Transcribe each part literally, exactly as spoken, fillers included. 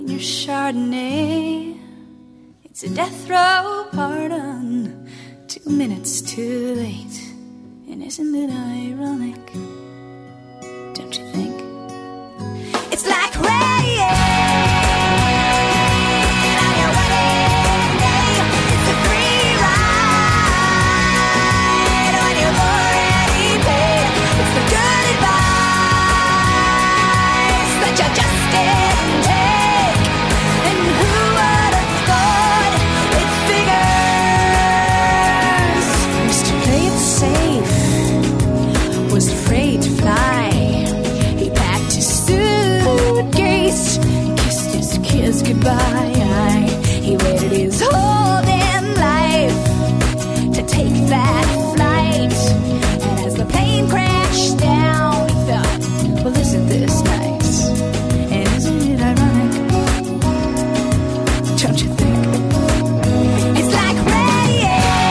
Your Chardonnay, it's a death row pardon. Two minutes too late, and isn't it ironic? Don't you think? It's like rain on your wedding day. It's a free ride when you've already paid. It's the good advice that you just didn't take. And who would have thought it figures? Mister Play It Safe was afraid to fly. He packed his suitcase, kissed his kids goodbye. He waited his whole damn life to take that flight. And as the plane crashed down, he thought, well, isn't this nice? And isn't it ironic? Don't you think? It's like rain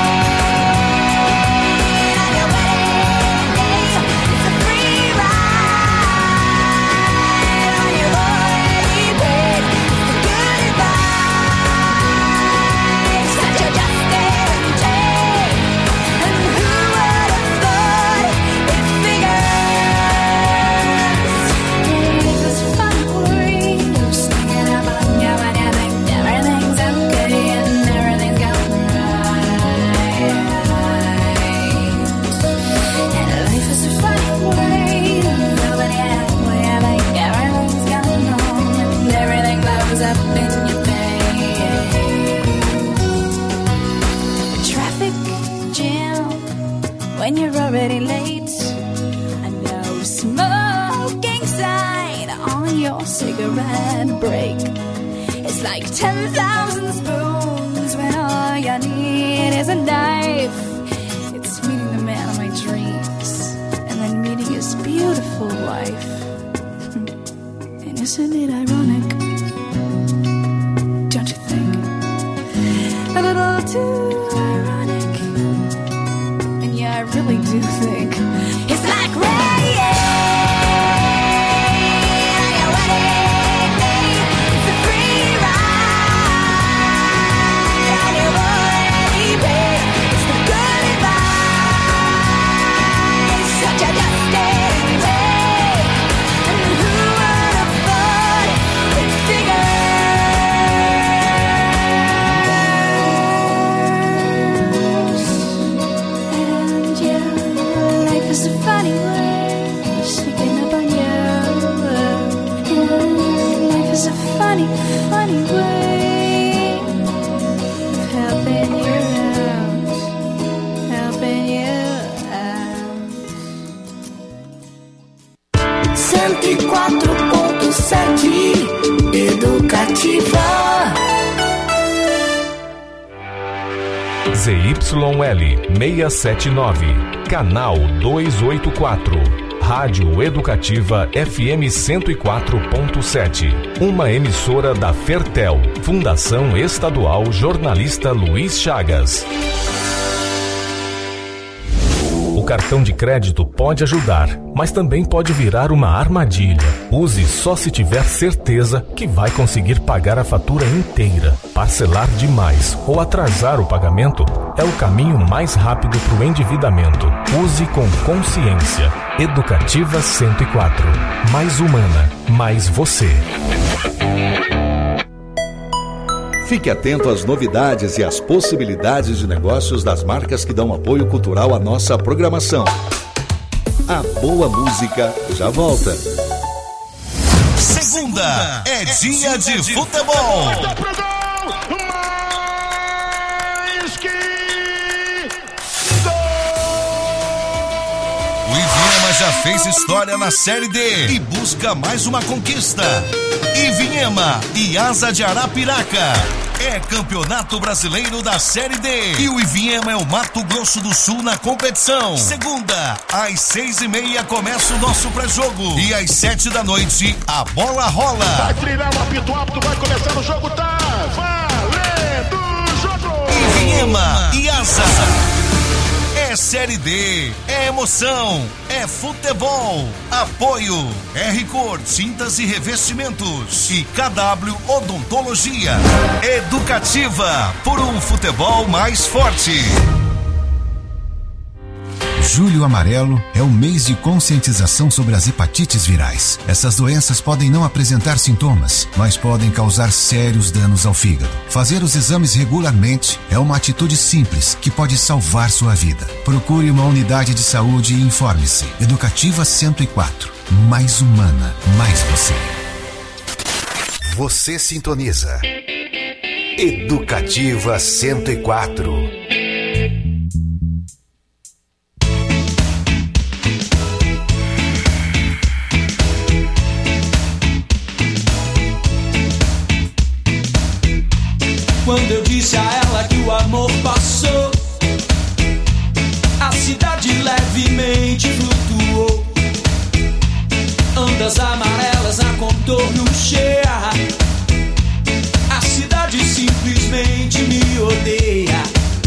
on your wedding day. It's a free ride when you've already paid. It's the good advice that you just didn't take. And who would have thought it figures? It was fun for you, singing about you and you think everything's okay and everything's going right. And life is a funny way to feel it, yeah, when you think everything's going on and everything blows up in your face. A traffic jam when you're already late. A no smoking sign on your cigarette break. It's like ten thousand spoons when all you need is a knife. It's meeting the man of my dreams and then meeting his beautiful wife. And isn't it ironic? Don't you think? A little too ironic. And yeah, I really do think it's like rain on your wedding day. It's a free ride when you've already paid. It's the good advice that you just didn't take. And who would have thought it figures? And yeah, life is a funny way, sneaking up on you. Yeah, life is a funny, funny way of helping you out, helping you out. cento e quatro ponto sete Educativa. Z Y L seiscentos e setenta e nove, canal duzentos e oitenta e quatro, Rádio Educativa F M cento e quatro ponto sete, uma emissora da Fertel, Fundação Estadual Jornalista Luiz Chagas. O cartão de crédito pode ajudar, mas também pode virar uma armadilha. Use só se tiver certeza que vai conseguir pagar a fatura inteira. Parcelar demais ou atrasar o pagamento é o caminho mais rápido para o endividamento. Use com consciência. Educativa cento e quatro. Mais humana, mais você. Fique atento às novidades e às possibilidades de negócios das marcas que dão apoio cultural à nossa programação. A boa música já volta. Segunda é dia de futebol. O Ivinhema já fez história na Série D e busca mais uma conquista. Ivinhema e Asa de Arapiraca. É Campeonato Brasileiro da Série D. E o Ivinhema é o Mato Grosso do Sul na competição. Segunda, às seis e meia começa o nosso pré-jogo. E às sete da noite, a bola rola. Vai trilhar o apito apto, vai começar o jogo, tá valendo o jogo. Ivinhema e Asa. É É Série D, é emoção, é futebol. Apoio R-Cor, tintas e revestimentos e K W Odontologia. Educativa, por um futebol mais forte. Julho Amarelo é o mês de conscientização sobre as hepatites virais. Essas doenças podem não apresentar sintomas, mas podem causar sérios danos ao fígado. Fazer os exames regularmente é uma atitude simples que pode salvar sua vida. Procure uma unidade de saúde e informe-se. Educativa cento e quatro. Mais humana, mais você. Você sintoniza Educativa cento e quatro. Quando eu disse a ela que o amor passou, a cidade levemente flutuou. Ondas amarelas a contorno cheia, a cidade simplesmente me odeia.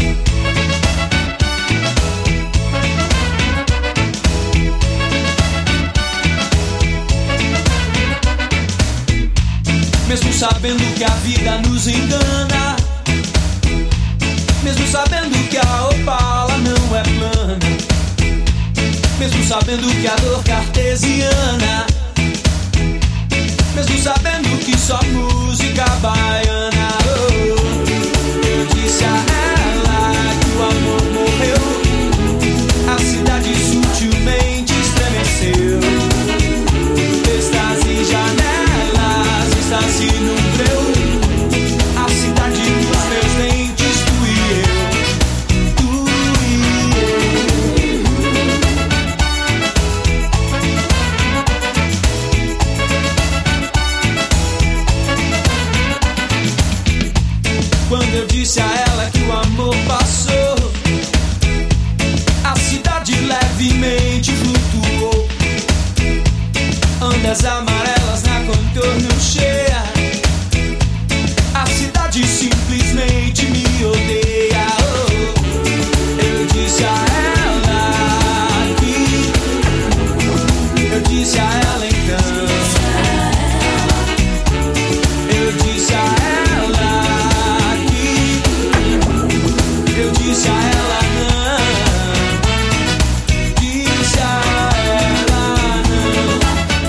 Mesmo sabendo que a vida nos engana, mesmo sabendo que a Opala não é plana, mesmo sabendo que a dor cartesiana, mesmo sabendo que só música baiana. Oh, eu disse a ela que o amor morreu, a cidade sutilmente estremeceu. Estás em janelas, estás no breu, a cidade dos meus dentes, tu e eu, tu e eu. Quando eu disse a ela que o amor passou, a cidade levemente flutuou. Ondas amarelas na contorno cheia, a cidade simplesmente me odeia. Oh, eu disse a ela que, eu disse a ela então, eu disse a ela que, eu disse a ela não, disse a ela não.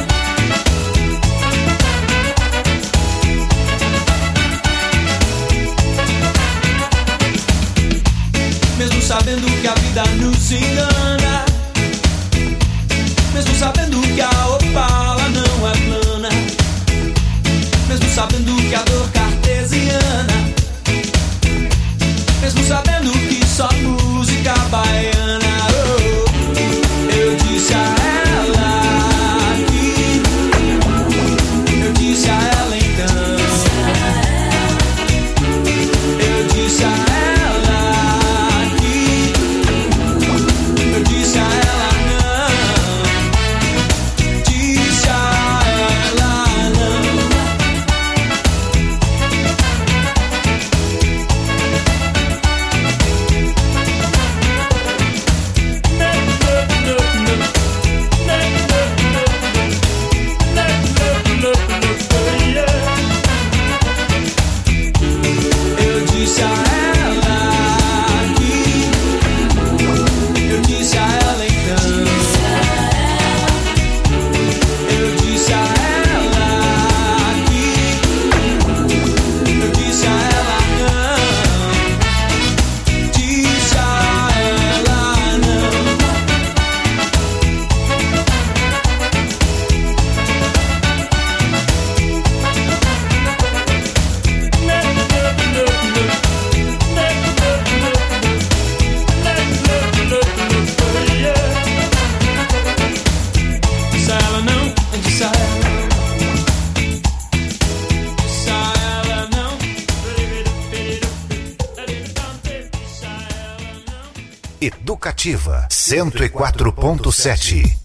Mesmo sabendo que a vida nos engana, mesmo sabendo que a Opala não é plana, mesmo sabendo que a dor cartesiana, mesmo sabendo que só música baiana. Oh, eu disse a ela que, eu disse a ela então, eu disse a ela, eu disse a ela não, disse a ela não. Eu disse a ela que, eu disse a ela então, eu disse a ela que, eu disse a ela não, disse a ela não. Disse a ela não, disse a ela não, disse a ela não, disse a ela não. Educativa cento e quatro ponto sete.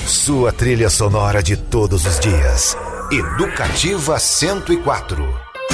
Sua trilha sonora de todos os dias. Educativa cento e quatro.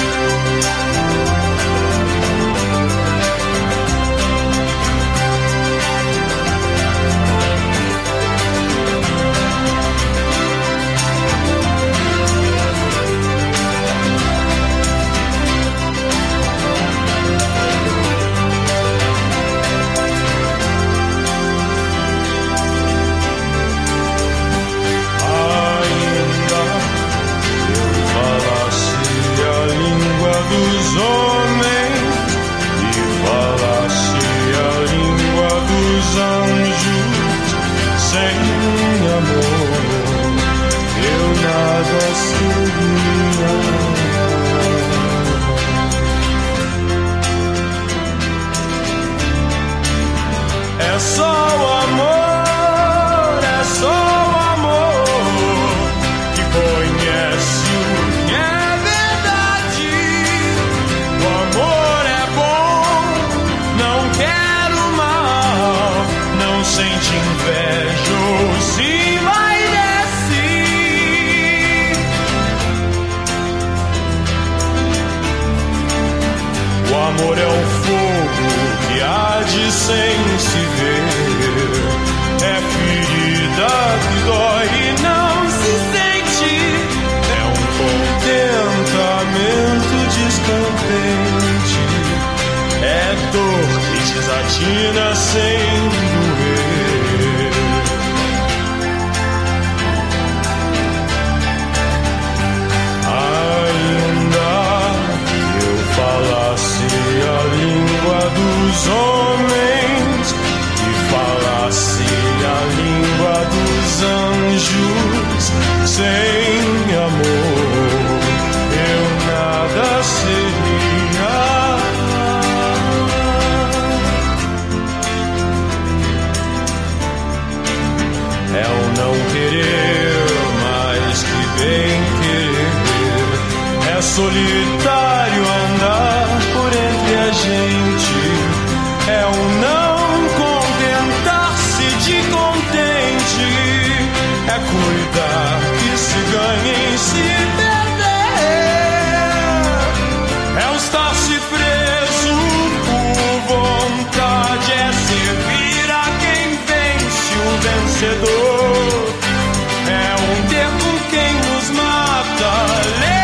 Solitário andar por entre a gente, é o não contentar-se de contente, é cuidar que se ganha em se perder, é o estar-se preso por vontade, é servir a quem vence o vencedor, é um ter com quem nos mata.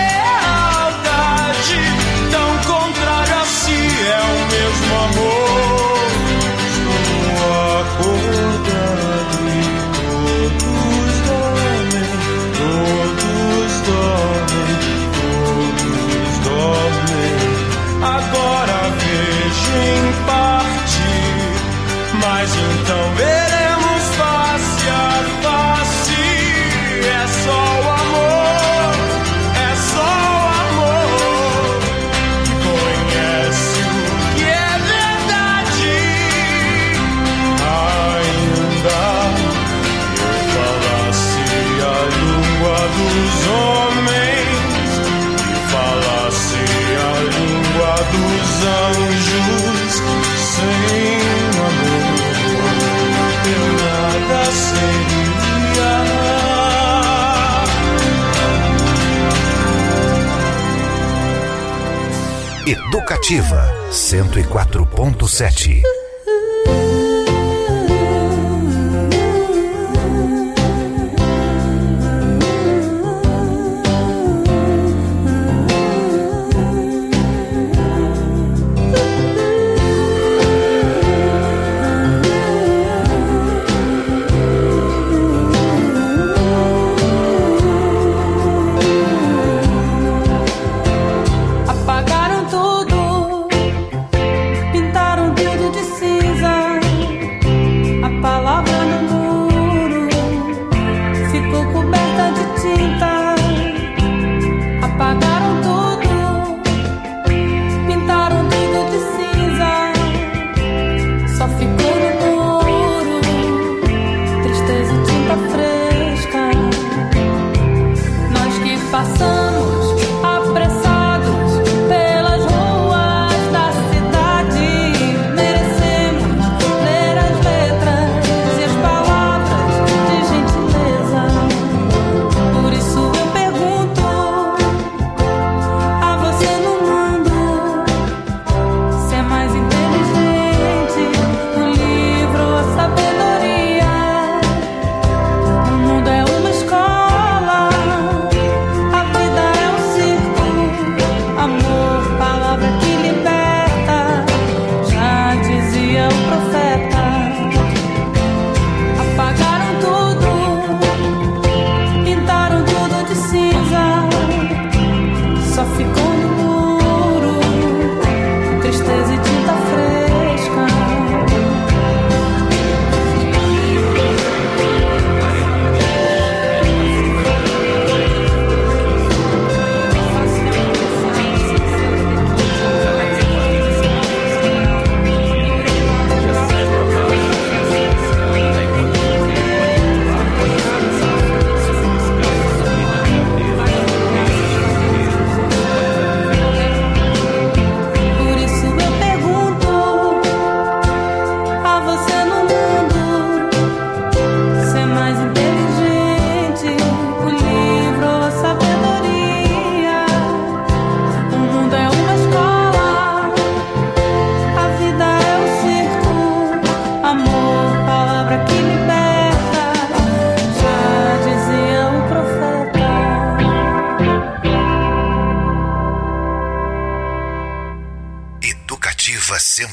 Tão contrário a si é o mesmo amor. Estou acordado e todos dormem, todos dormem, todos dormem. Agora vejo em parte, mas então veremos face a face. É só o amor, é só o amor que conhece o que é verdade. Ainda eu falasse a língua dos homens e falasse a língua dos anjos, sem amor eu nada seria. Educativa cento e quatro ponto sete. Apagaram tudo, pintaram tudo de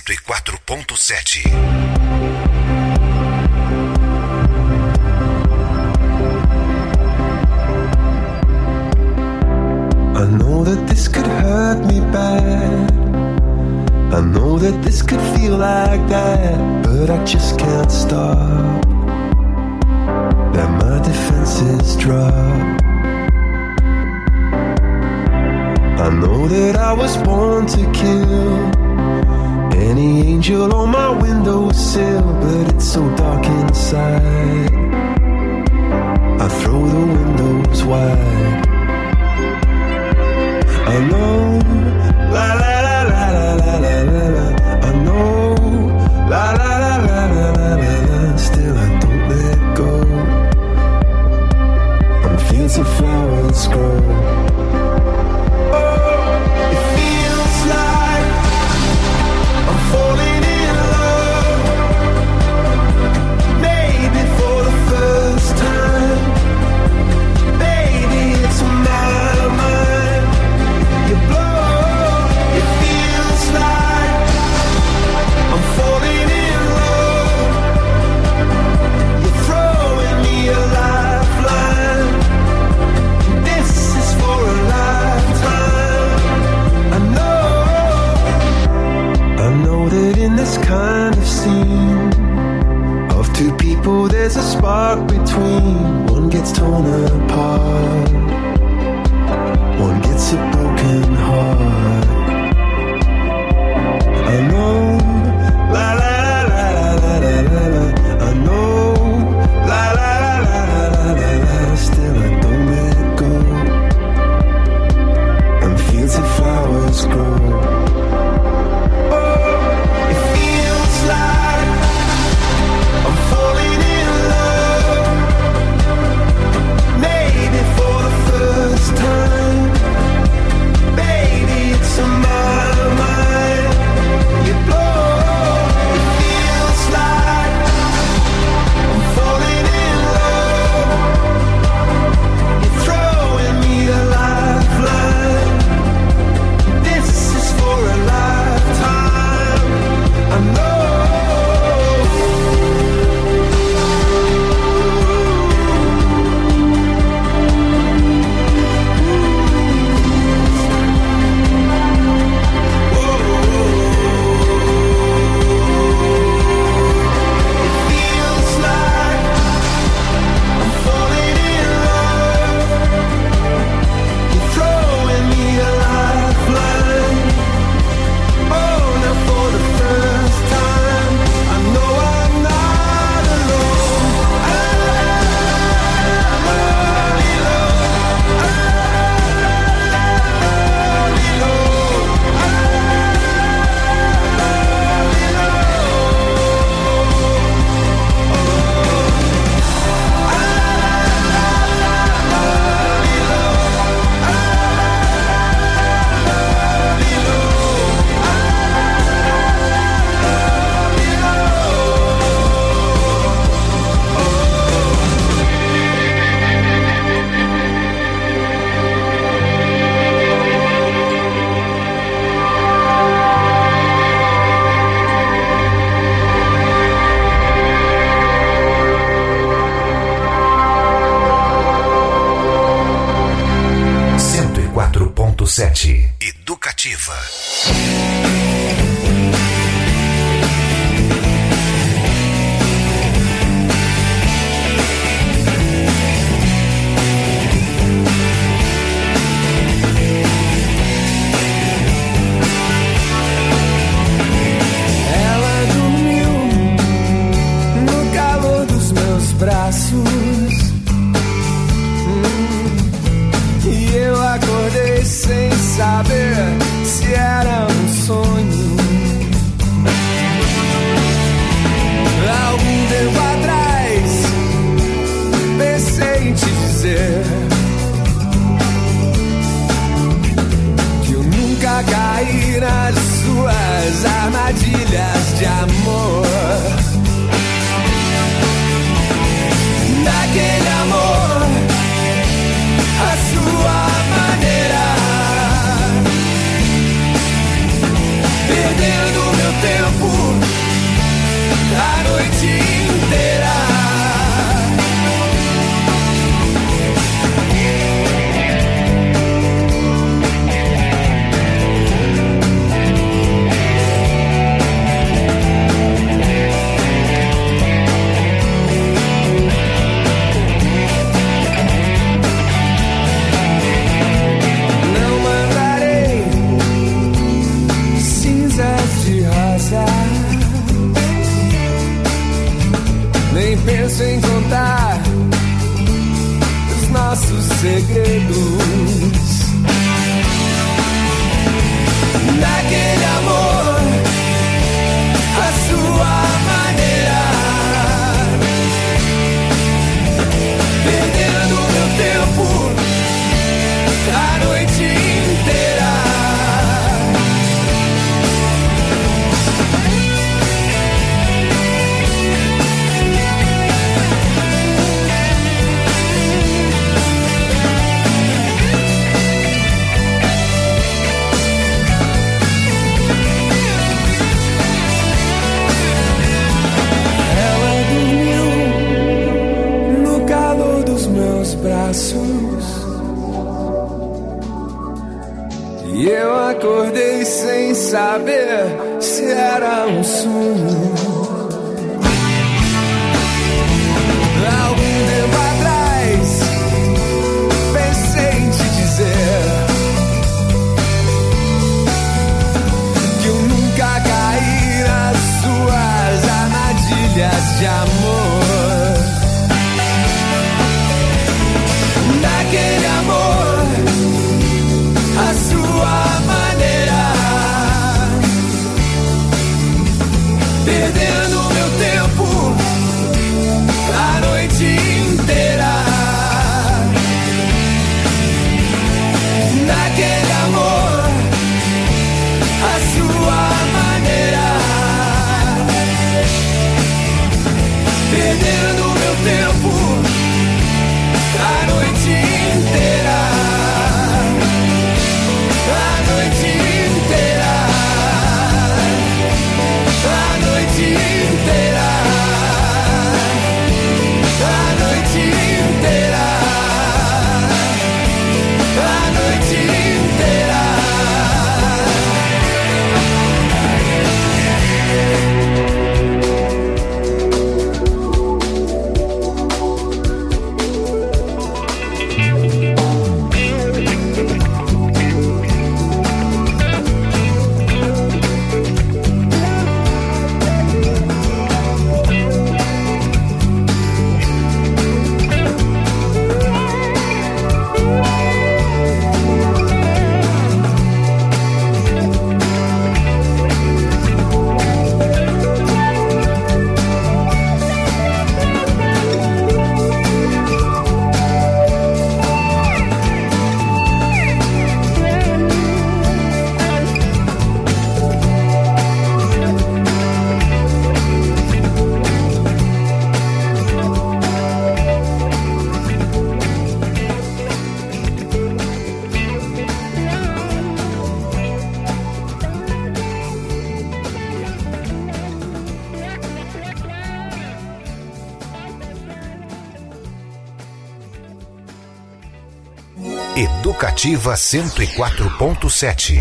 cento e quatro ponto sete. I know that this could hurt me bad. I know that this could feel like that, but I just can't stop. Let my defenses drop. I know that I was born to kill any angel on my windowsill, but it's so dark inside. I throw the windows wide. I know, la la la la la la la la la. I know, la la la la la la la la. Still I don't let go. On fields of flowers grow. Oh, it feels like I'm falling in love. Maybe for the first time. Baby, it's my mind. You blow, it feels like I'm falling in love. You're throwing me a lifeline. This is for a lifetime. I know, I know that in this kind of scene of two people there's a spark between. One gets torn apart, one gets a broken heart. I know, la la la la la la la la. I know, la la la la la la la. Still I don't let go. And fields of flowers grow. Oh, it feels like I'm falling in love. Maybe for the first time. Baby, it's on my mind. You blow, it feels like I'm falling in love. You're throwing me a lifeline. This is for a lifetime. I know. cento e quatro ponto sete. Educativa. Ela dormiu no calor dos meus braços. E eu acordei sem saber se era um sonho. Algum tempo atrás pensei em te dizer que eu nunca caí nas suas armadilhas de amor. Daquele amor a sua maneira, perdendo meu tempo segredos. Naquele amor, a sua maneira, perdendo meu tempo a noite inteira. E eu acordei sem saber se era um sonho. Algum tempo atrás pensei em te dizer que eu nunca caí nas suas armadilhas de amor. Naquele amor, a sua maneira, perdendo meu tempo a noite inteira. Naquele amor, a sua maneira, perdendo meu tempo a noite inteira. A noite inteira, a noite inteira, a noite inteira, a noite inteira. Educativa cento e quatro ponto sete.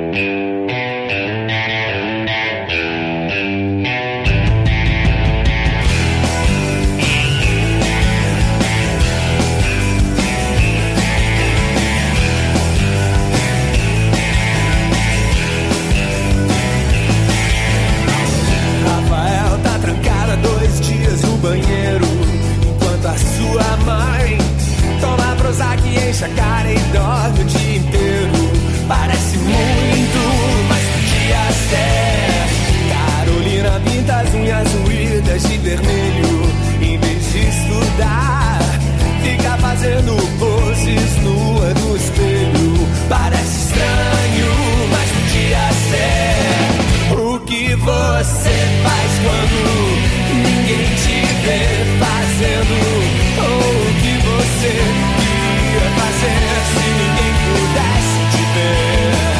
Rafael tá trancado há dois dias no banheiro, enquanto a sua mãe toma Prozac e enche a cara e dorme o dia inteiro. Parece muito, mas podia ser. Carolina pinta as unhas ruídas de vermelho. Em vez de estudar, fica fazendo poses nua no espelho. Parece estranho, mas podia ser. O que você faz quando ninguém te vê fazendo? Ou o que você queria fazer se ninguém pudesse te ver?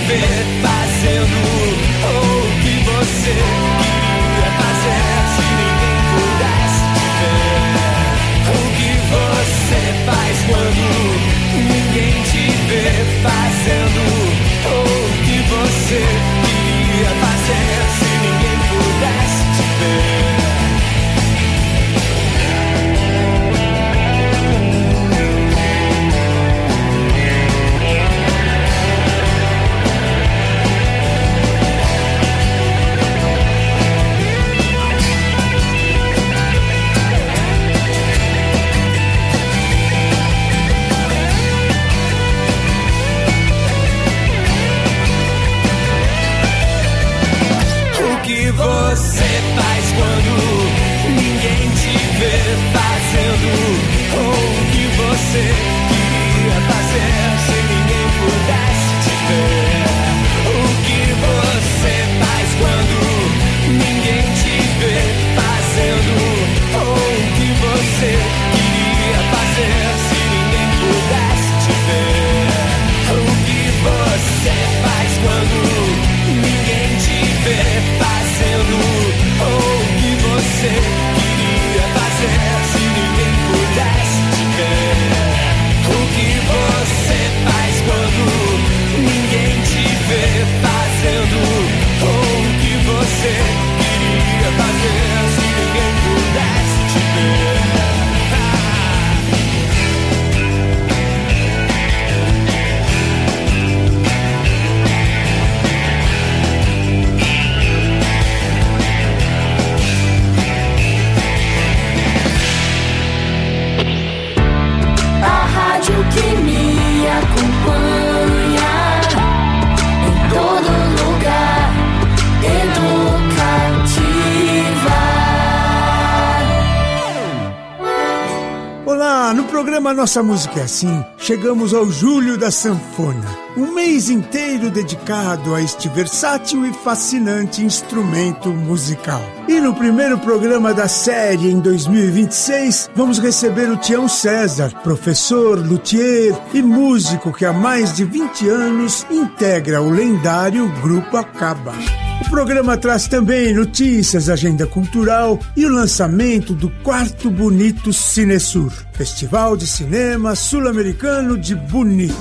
ver fazendo o que você queria fazer se ninguém pudesse te ver. O que você faz quando ninguém te vê fazendo o que você queria fazer se ninguém pudesse te ver. Você faz quando ninguém te vê fazendo o que você queria fazer se ninguém pudesse te ver. O que você faz quando ninguém te vê fazendo o que você queria fazer se ninguém pudesse te ver. O que você faz quando ninguém te vê fazendo o que você queria fazer se ninguém pudesse te ver. O que você faz quando ninguém te vê fazendo o que você queria fazer se ninguém pudesse te ver. Que me acompanha em todo lugar, Educativa. Olá, no programa Nossa Música é Assim, chegamos ao Julho da Sanfona, um mês inteiro dedicado a este versátil e fascinante instrumento musical. E no primeiro programa da série, em dois mil e vinte e seis, vamos receber o Tião César, professor, luthier e músico que há mais de vinte anos integra o lendário Grupo Acaba. O programa traz também notícias, agenda cultural e o lançamento do Quarto Bonito Cinesur, Festival de Cinema Sul-Americano de Bonito.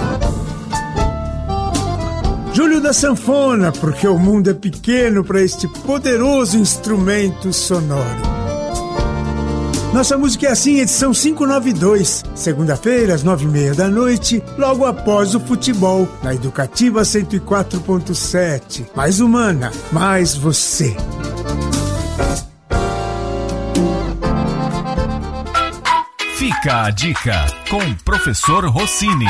Julho da Sanfona, porque o mundo é pequeno para este poderoso instrumento sonoro. Nossa Música é Assim, edição quinhentos e noventa e dois, segunda-feira, às nove e meia da noite, logo após o futebol, na Educativa cento e quatro ponto sete. Mais humana, mais você. Fica a dica com o professor Rossini.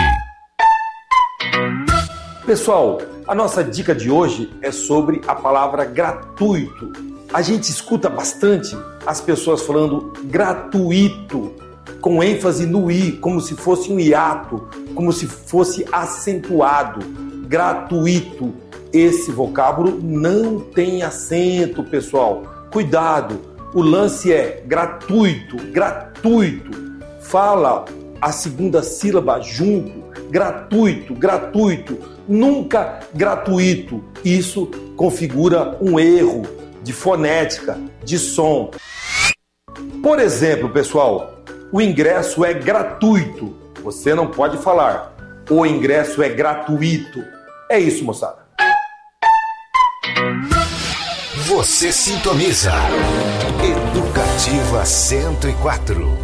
Pessoal, a nossa dica de hoje é sobre a palavra gratuito. A gente escuta bastante as pessoas falando gratuito, com ênfase no i, como se fosse um hiato, como se fosse acentuado. Gratuito. Esse vocábulo não tem acento, pessoal. Cuidado, o lance é gratuito, gratuito. Fala a segunda sílaba junto, gratuito, gratuito. Nunca gratuito. Isso configura um erro de fonética, de som. Por exemplo, pessoal, o ingresso é gratuito. Você não pode falar, o ingresso é gratuito. É isso, moçada. Você sintoniza Educativa cento e quatro.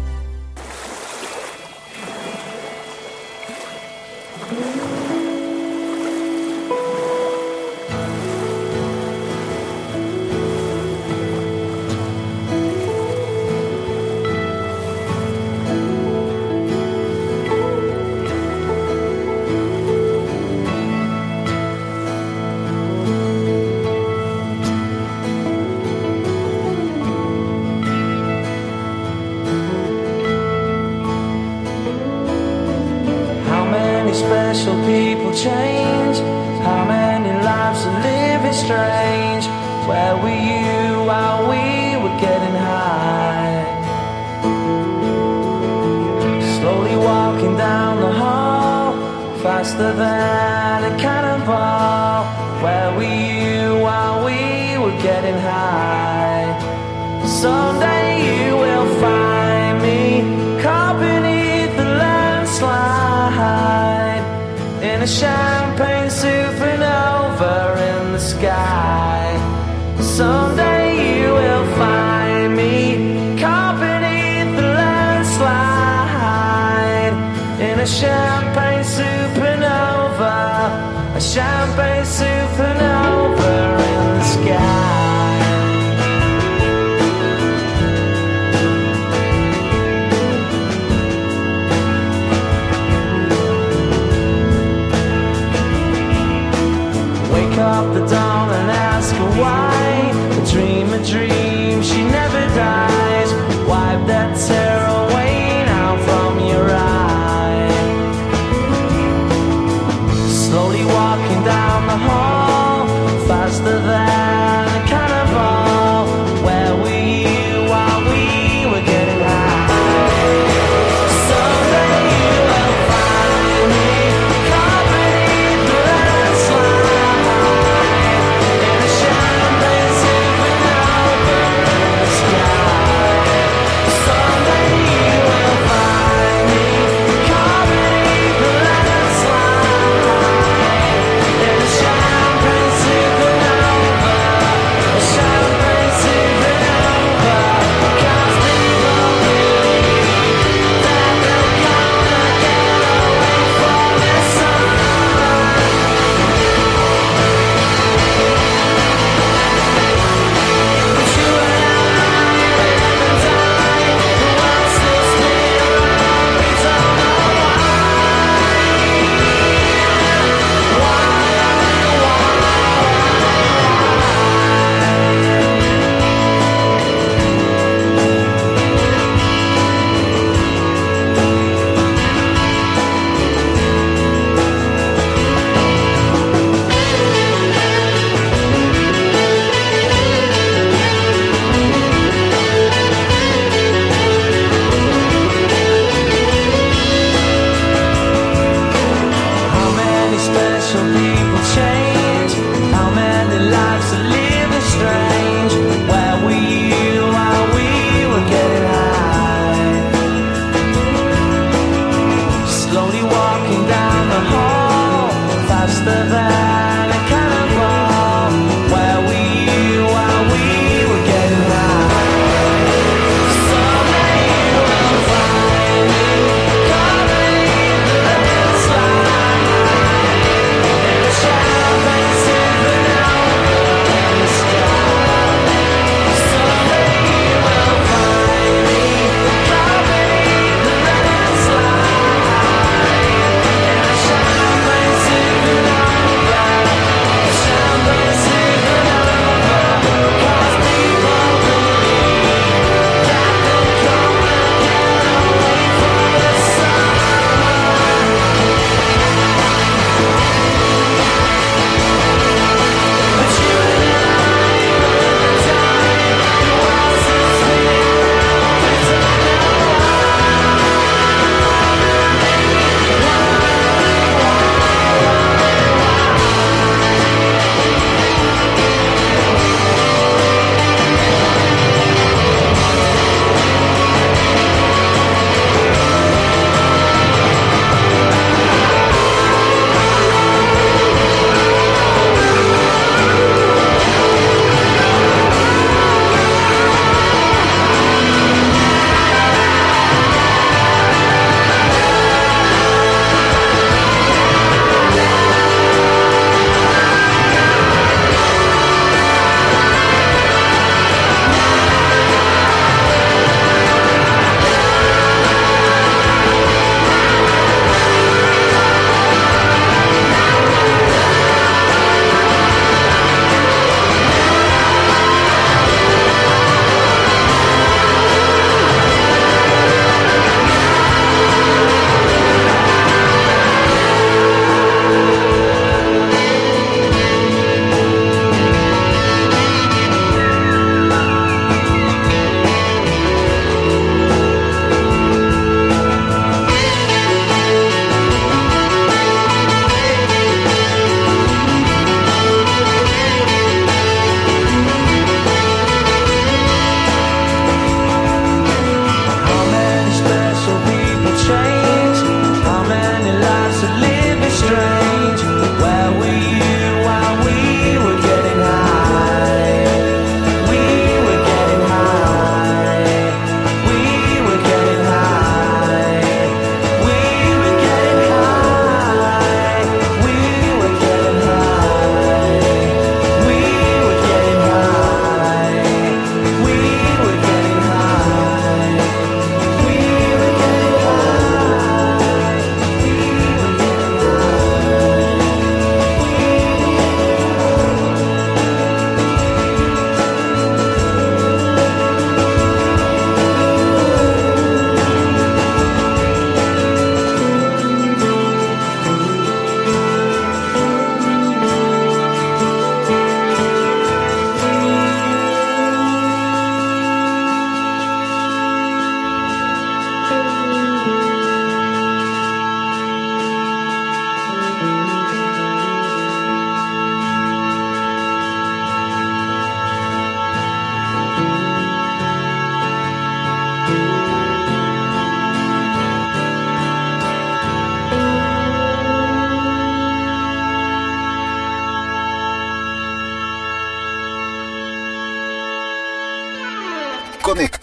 special people change? How many lives are living strange? Where were you while we were getting high? Slowly walking down the hall, faster than a cannonball. a champagne supernova, a champagne supernova in the sky. Wake up the dawn and ask her why. A dream, a dream, she never dies. Wipe that tear away now from your eye. Slowly walking down the hall, faster than a cannonball. Where were you while we were getting high? Someday you will find me caught beneath the landslide in a champagne supernova in the sky. Someday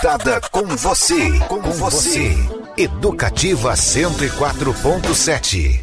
conectada com você, com você. Educativa cento e quatro ponto sete.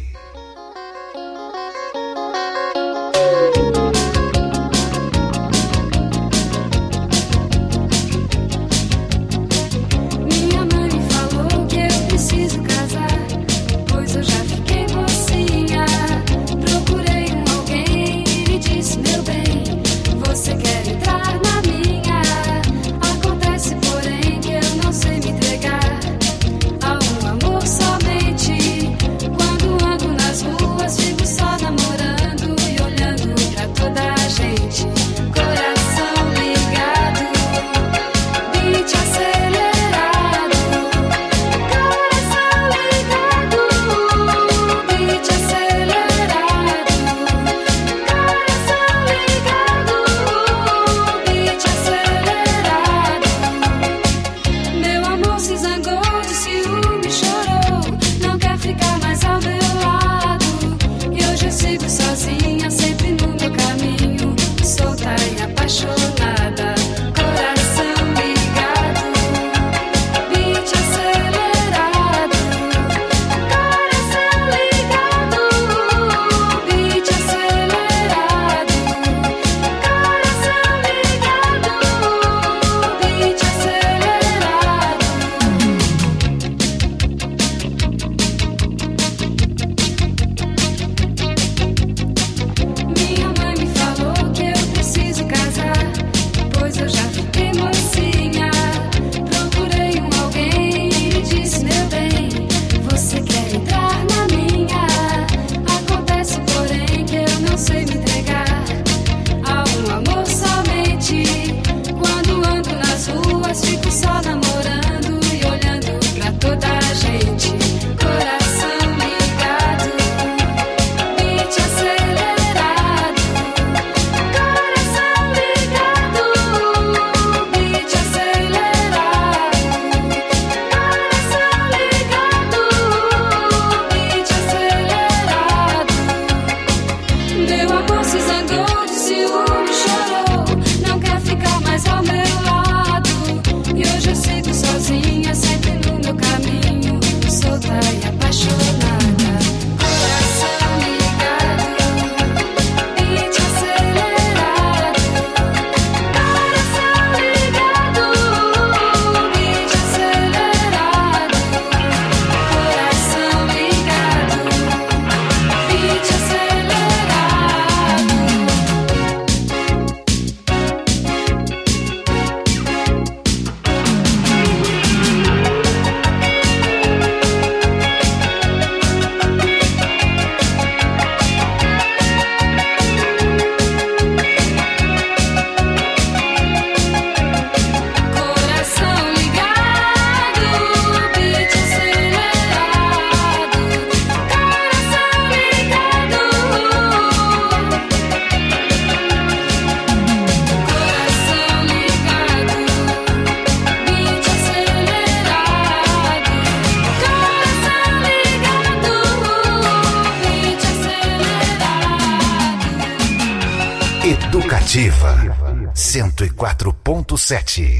Educativa cento e quatro ponto sete.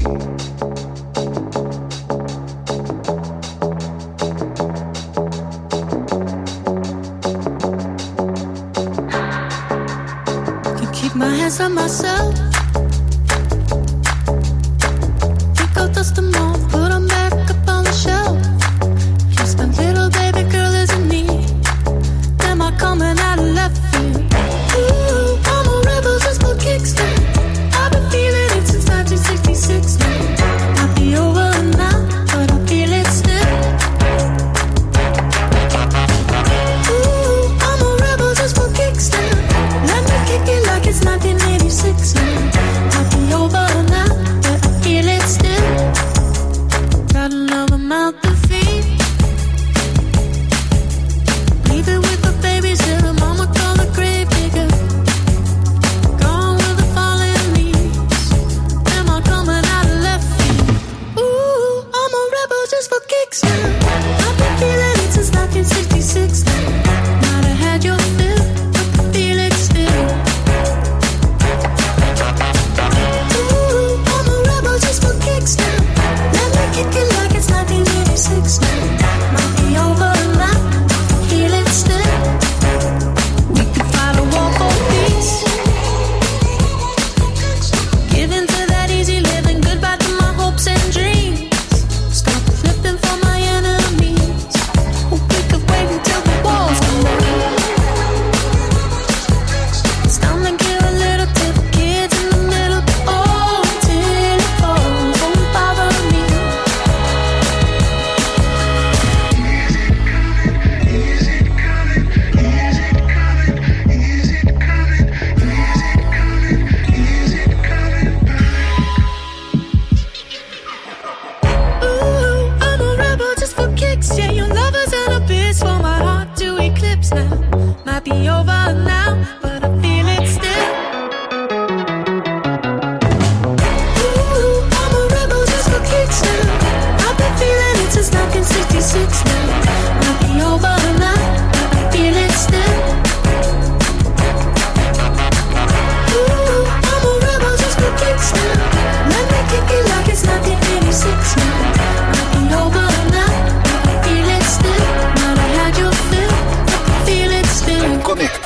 Can keep my hands on myself. Think I'll dust them off, put them back up on the shelf. Just a little baby girl isn't me. Am I coming out of left field? Ooh, I'm a rebel just for kickstart. I've been feeling it since nineteen sixty-six now. Might be over now, but I feel it still. Ooh, I'm a rebel just for kickstart. Let me kick it like it's nineteen eighty-six now.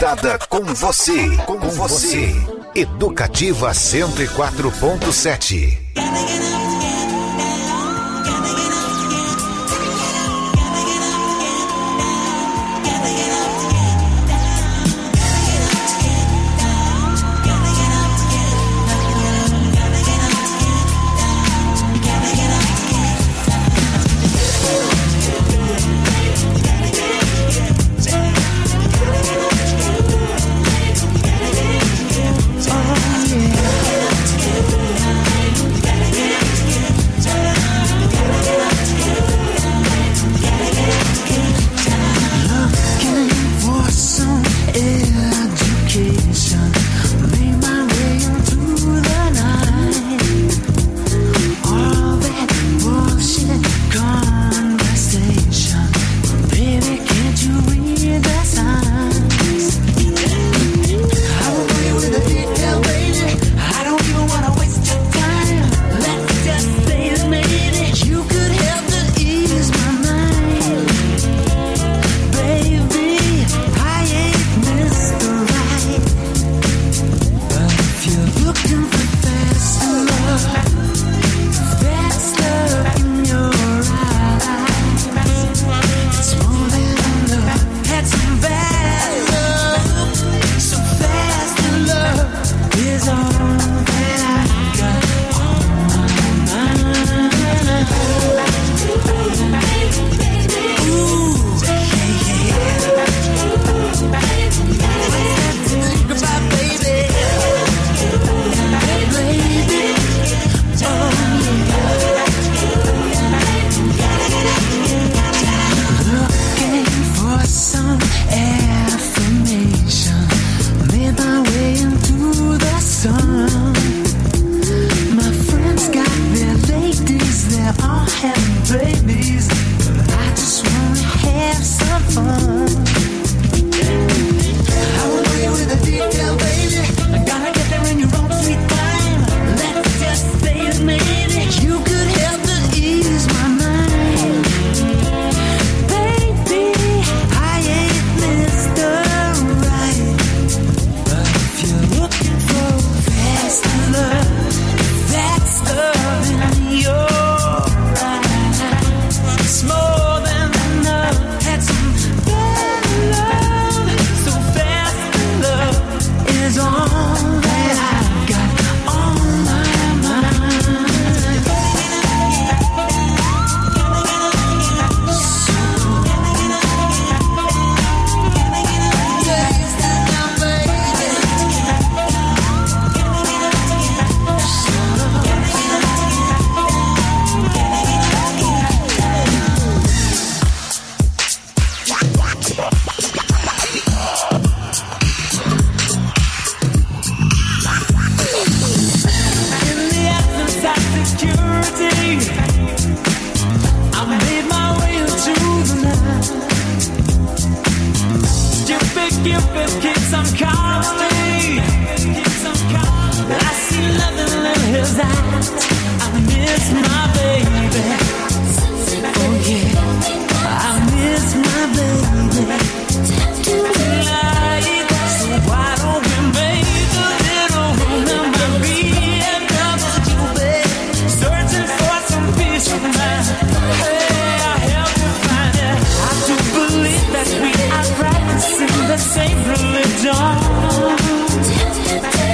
conectada com você, com, com você. Educativa cento e quatro ponto sete.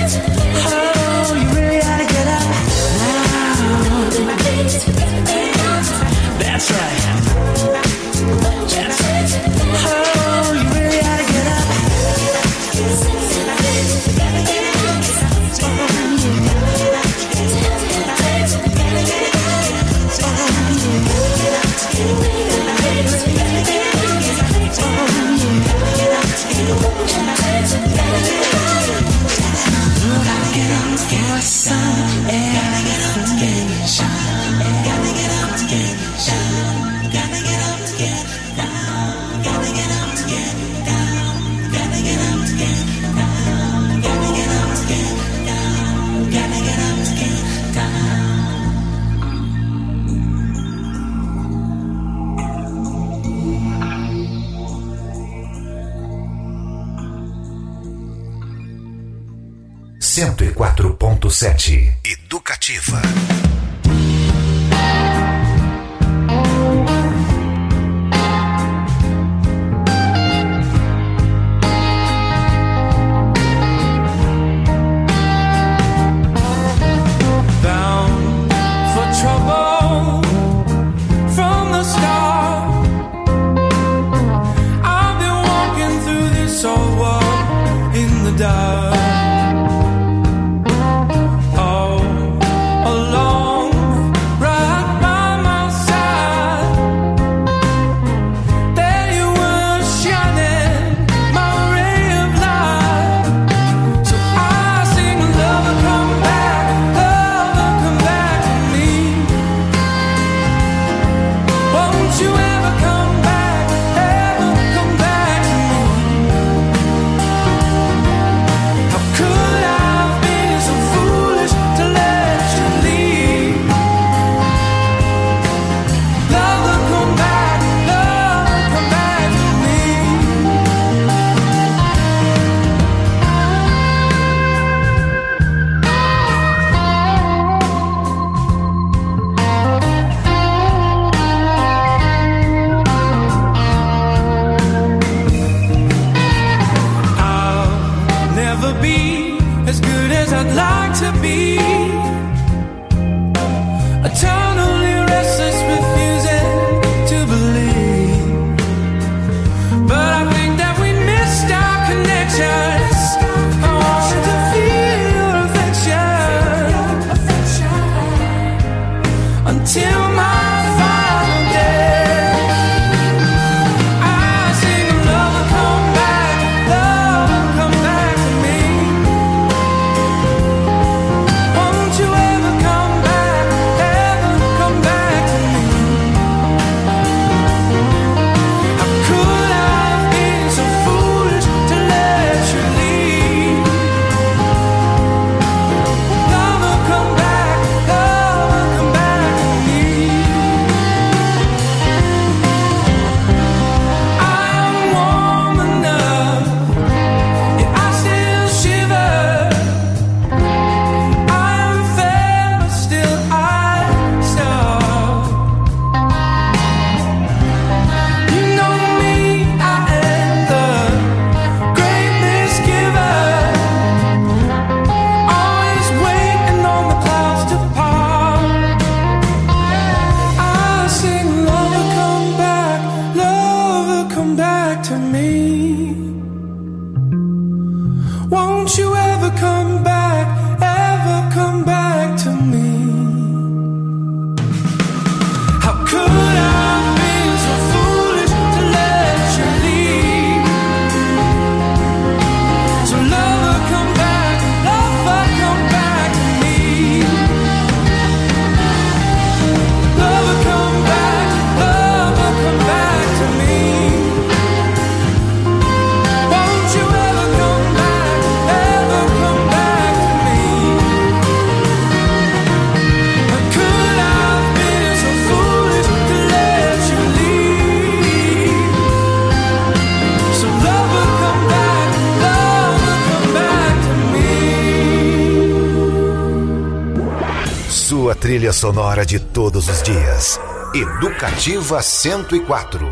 Oh, you really gotta get up now. cento e quatro ponto sete. Educativa. Dark. Oh, alone. Sua trilha sonora de todos os dias. Educativa cento e quatro.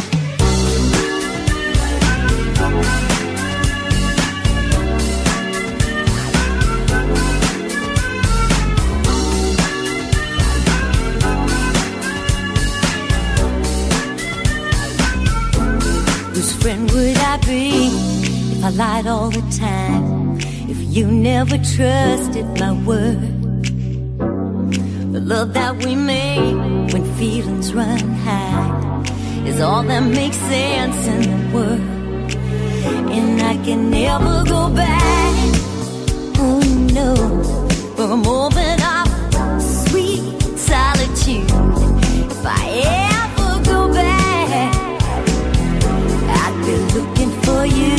Whose friend would I be if I lied all the time? If you never trusted my word? The love that we made when feelings run high is all that makes sense in the world. And I can never go back, oh no, for a moment of sweet solitude. If I ever go back, I'd be looking for you.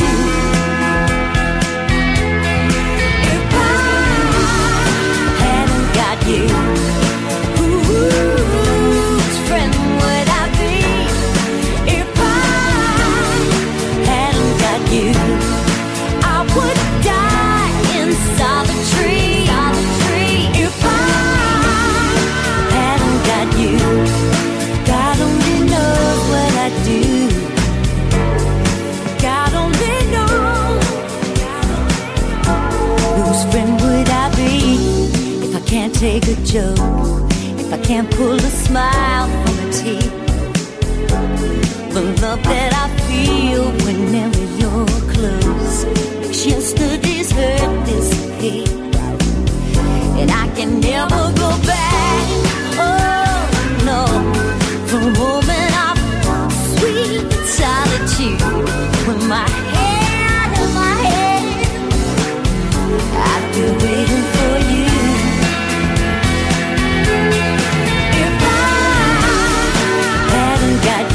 If I hadn't got you, whose friend would I be if I hadn't got you? I would die in solitude. joke if I can't pull a smile from a tear. The love that I feel whenever you're close makes yesterday's hurt disappear. And I can never go back, oh no, for a moment of sweet solitude when my